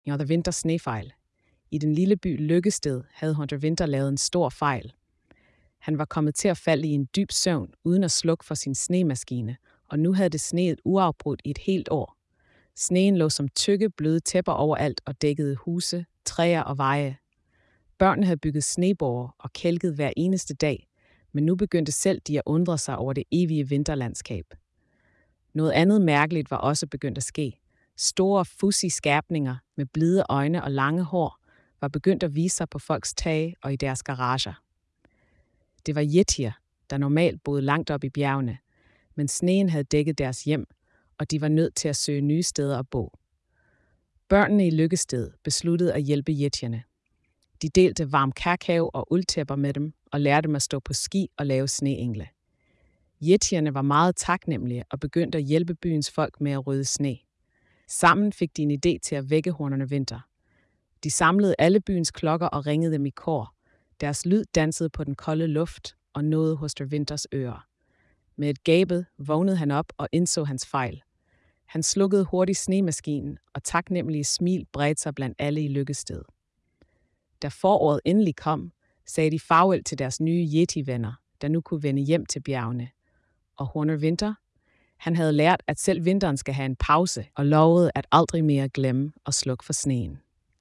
Hunter Winters snefejl. I den lille by Lykkested havde Hunter Winter lavet en stor fejl. Han var kommet til at falde i en dyb søvn uden at slukke for sin snemaskine, og nu havde det sneet uafbrudt i et helt år. Sneen lå som tykke, bløde tæpper overalt og dækkede huse, træer og veje. Børnene havde bygget sneborge og kælket hver eneste dag, men nu begyndte selv de at undre sig over det evige vinterlandskab. Noget andet mærkeligt var også begyndt at ske. Store, fussy skabninger med blide øjne og lange hår var begyndt at vise sig på folks tage og i deres garager. Det var yetier, der normalt boede langt op i bjergene, men sneen havde dækket deres hjem, og de var nødt til at søge nye steder at bo. Børnene i Lykkested besluttede at hjælpe yetierne. De delte varm kakao og uldtæpper med dem og lærte dem at stå på ski og lave sneengle. Yetierne var meget taknemmelige og begyndte at hjælpe byens folk med at rydde sne. Sammen fik de en idé til at vække Hunter Winter. De samlede alle byens klokker og ringede dem i kor. Deres lyd dansede på den kolde luft og nåede Hunter Winters ører. Med et gabet vågnede han op og indså hans fejl. Han slukkede hurtigt snemaskinen, og taknemmelige smil bredte sig blandt alle i Lykkested. Da foråret endelig kom, sagde de farvel til deres nye yeti-venner, der nu kunne vende hjem til bjergene. Og Hunter Winter, han havde lært, at selv vinteren skal have en pause, og lovede at aldrig mere glemme at slukke for sneen.